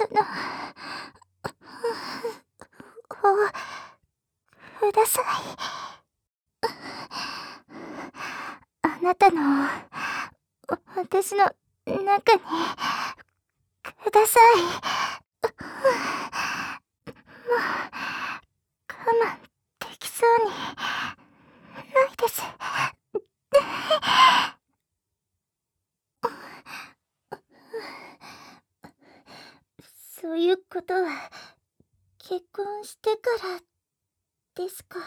をください。あなたの私の中にください。もう我慢できそうにないです。そういうことは結婚してからですか。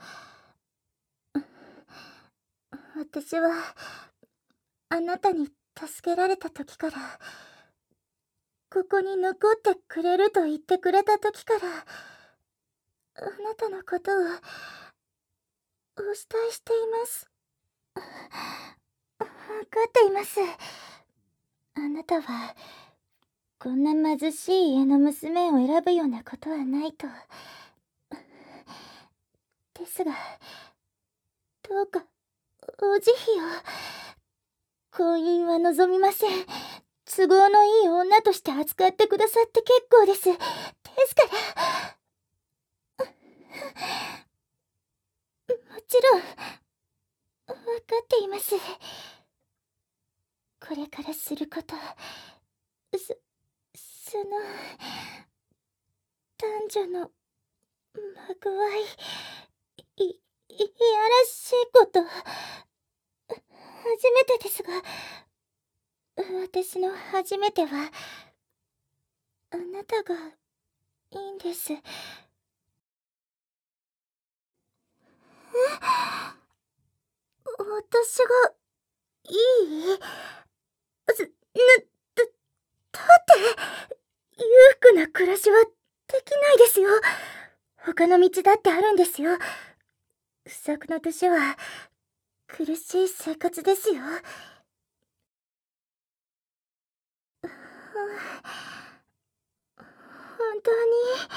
私はあなたに助けられた時から、ここに残ってくれると言ってくれた時から、あなたのことをお慕いしています。わかっています。あなたはこんな貧しい家の娘を選ぶようなことはないと。ですが、どうかお慈悲を。婚姻は望みません。都合のいい女として扱ってくださって結構です。ですから、もちろん、わかっています。これからすること、その、男女の、まぐわいやらしいこと、初めてですが、私の初めては、あなたがいいんです。私がいい？だって裕福な暮らしはできないですよ。他の道だってあるんですよ。不作の年は苦しい生活ですよ。本当に。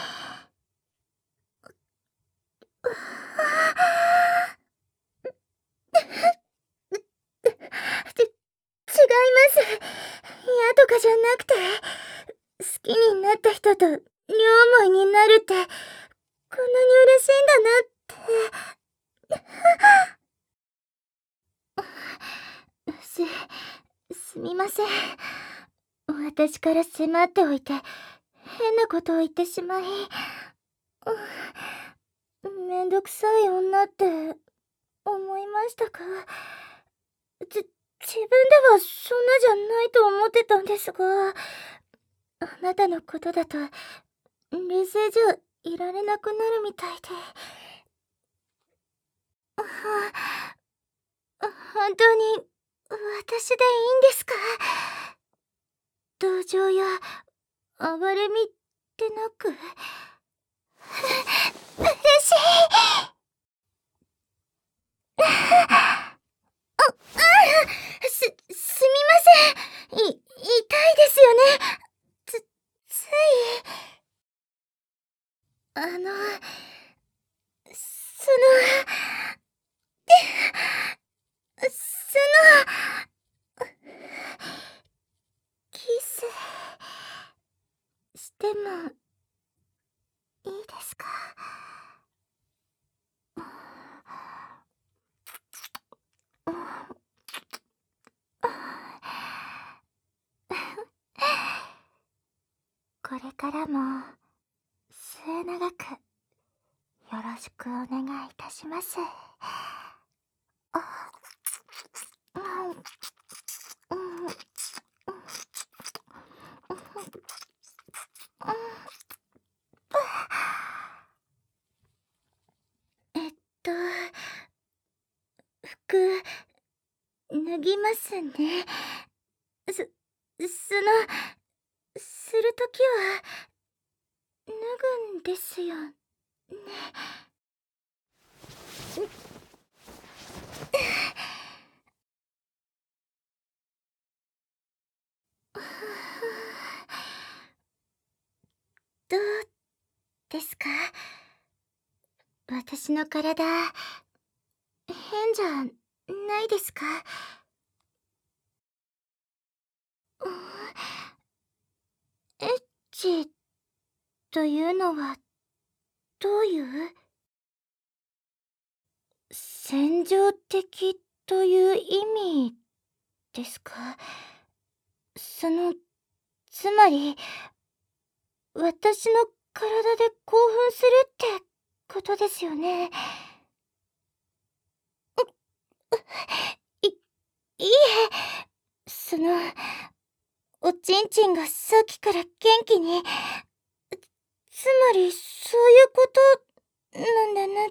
違います。嫌とかじゃなくて、好きになった人と両思いになるって、こんなに嬉しいんだなって。すみません。私から迫っておいて、変なことを言ってしまい、めんどくさい女って思いましたか？自分ではそんなじゃないと思ってたんですが、あなたのことだと冷静じゃいられなくなるみたいで。本当に私でいいんですか？同情や哀れみってなく。嬉しい。すみません。痛いですよね。つい。あの、そキスしてもいいですか？これからも末永くよろしくお願いいたします。えっと、服脱ぎますね。その、するときは脱ぐんですよね。どうですか？私の体、変じゃないですか？うん、え、違地というのはどういう？戦場的という意味ですか？つまり、私の体で興奮するってことですよね。い、いいえ、おちんちんがさっきから元気に、つまりそういうことなんだなって。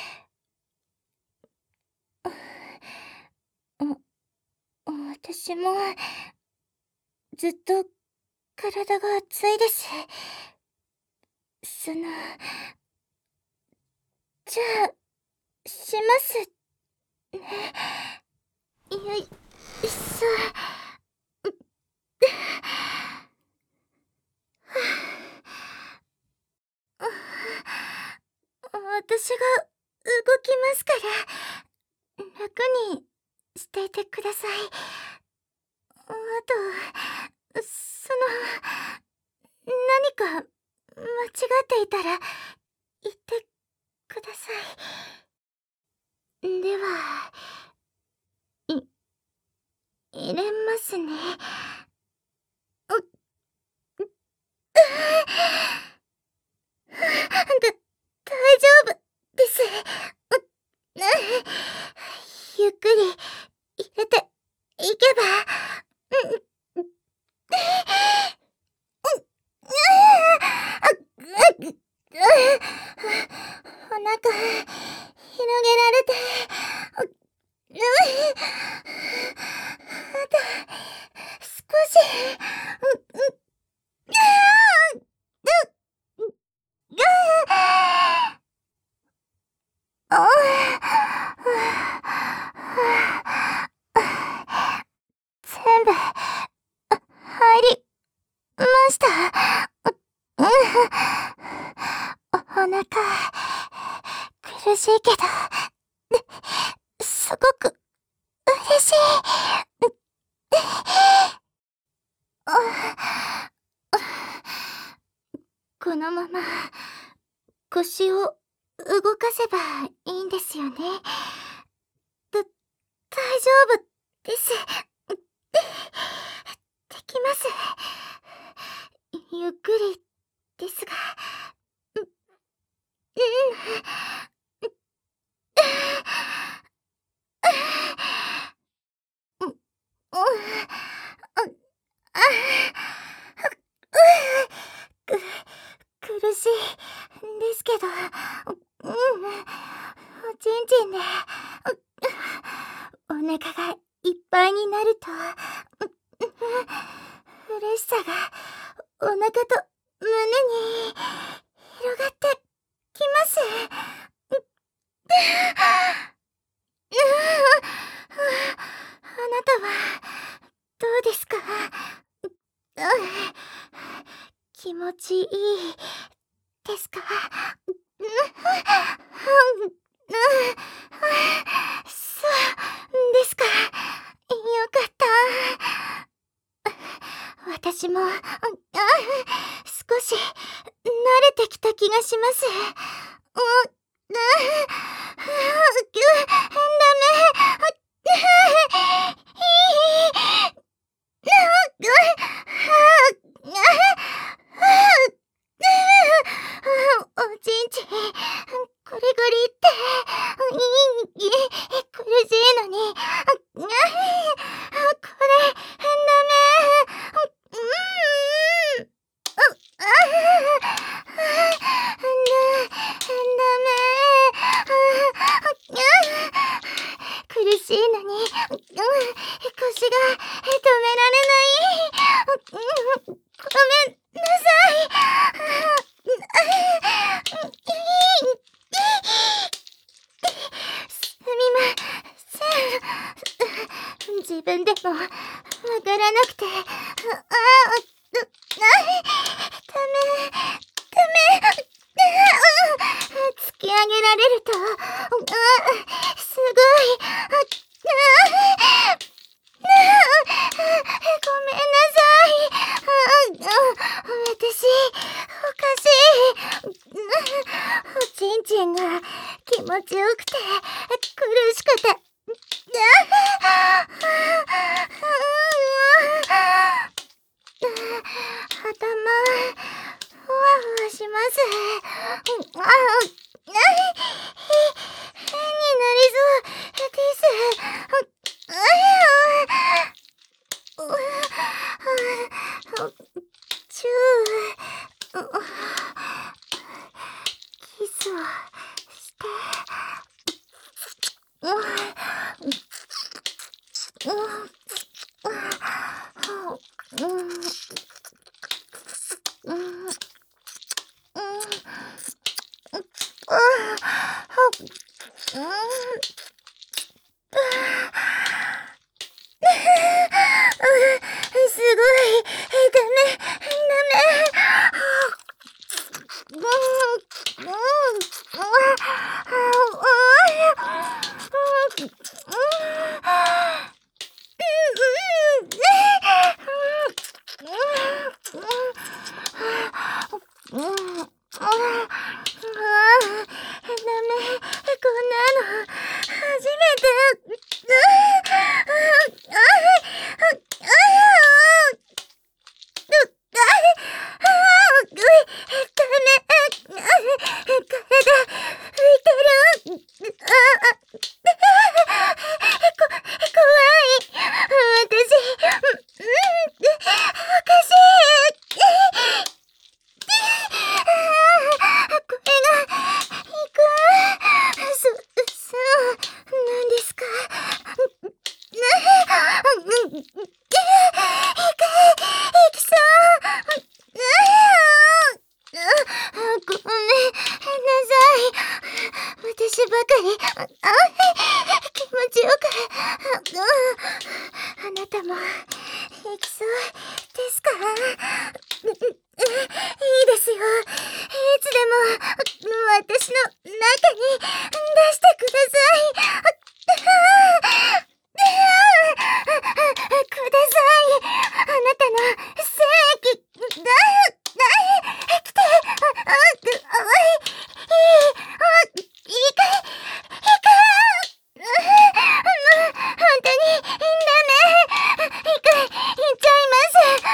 私もずっと体が熱いです。じゃあ、しますね。よいしょ。私が動きますから、楽にしていてください。あと、何か間違っていたら言ってください。では、い、入れますね。大丈夫です。ゆっくり入れていけば。お腹広げられて、あと少し。全部入りました。お腹苦しいけど、すごく嬉しい。このまま腰を動かせばいいんですよね。大丈夫です。できます。ゆっくりですが。苦しいですけど、おちんちんでお腹がいっぱいになると、嬉しさがお腹と胸に広がってきます。あなたはどうですか？気持ちいいですか？そうですか。よかった。私も少し慣れてきた気がします。ダメ。おちんちん、ゴリゴリって、苦しいのに、これ、ダメ。ダメ。 持ちよくて苦しくて、頭ふわふわします。変になりそうです。チューキスをして、すごい、ダメ、こんなの初めて。なんですか？いきそう。ごめんなさい。私ばかり、気持ちよく、あなたも、いきそうですか？いいですよ。いつでも、私の中に出してください。ください。あなたの精液、来て、いいかい、本当に、ダメ。行っちゃいます。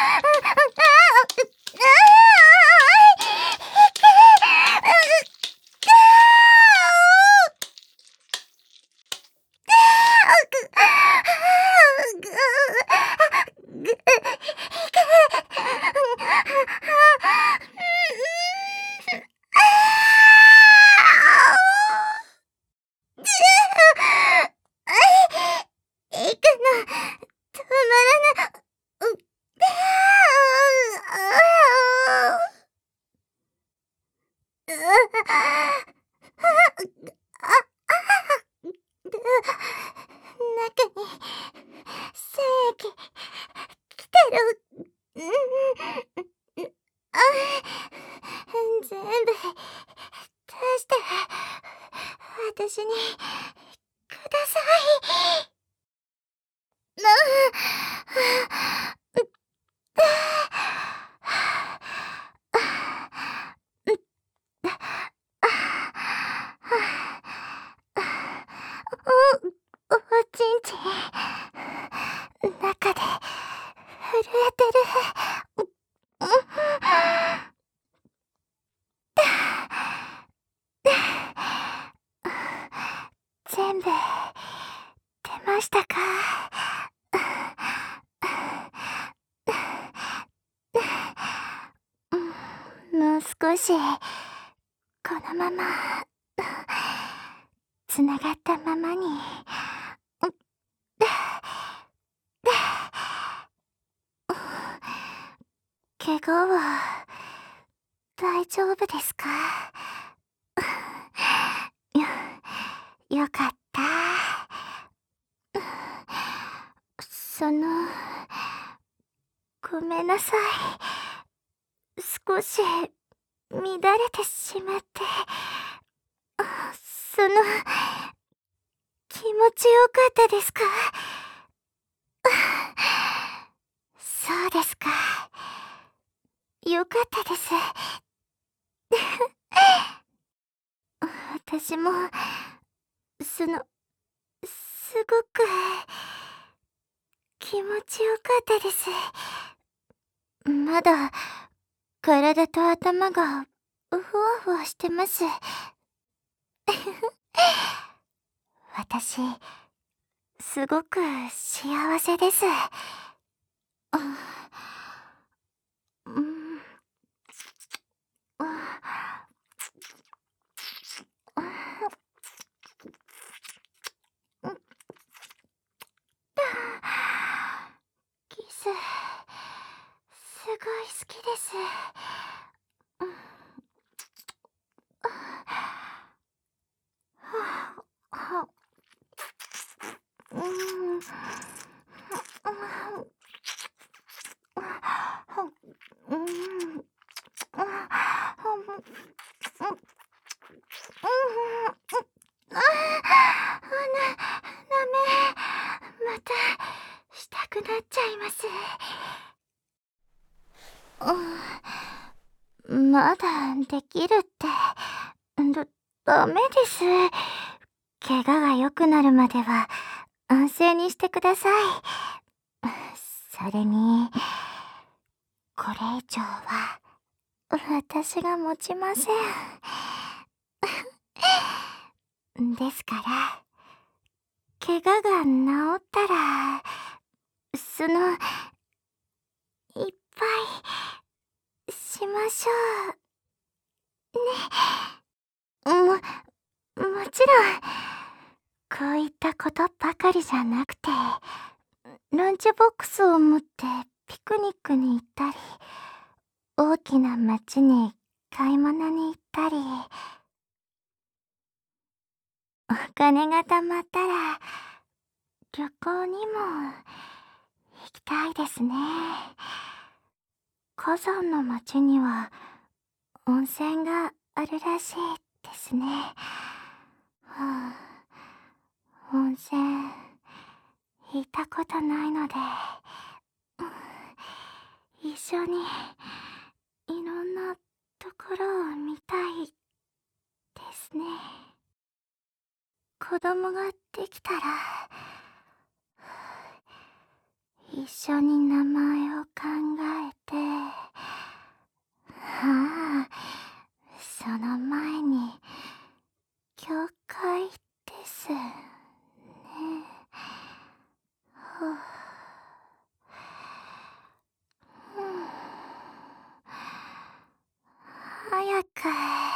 止まらない。中に精液来てる。全部出して私にください。おちんちん中で震えてる。全部出ましたか？もう少しこのままつながったままに。怪我は大丈夫ですか？よかった。ごめんなさい。少し乱れてしまって。気持ちよかったですか？そうですか。よかったです。私もすごく気持ちよかったです。まだ体と頭がふわふわしてます。私、すごく幸せです。うん、キス、すごい好きです。うん、うん、ダメ。また、したくなっちゃいます。まだできるって、ダメです。怪我が良くなるまでは、安静にしてください。それに、これ以上は、私が持ちません。ですから、怪我が治ったら、いっぱいしましょう。もちろん、こういったことばかりじゃなくて、ランチボックスを持ってピクニックに行ったり、大きな街に買い物に行ったり、お金が貯まったら旅行にも行きたいですね。火山の町には温泉があるらしいですね。はあ、温泉行ったことないので、一緒にいろんなところを見たいですね。子供ができたら、一緒に名前を考えて、その前に、教会ですね。はあ、早く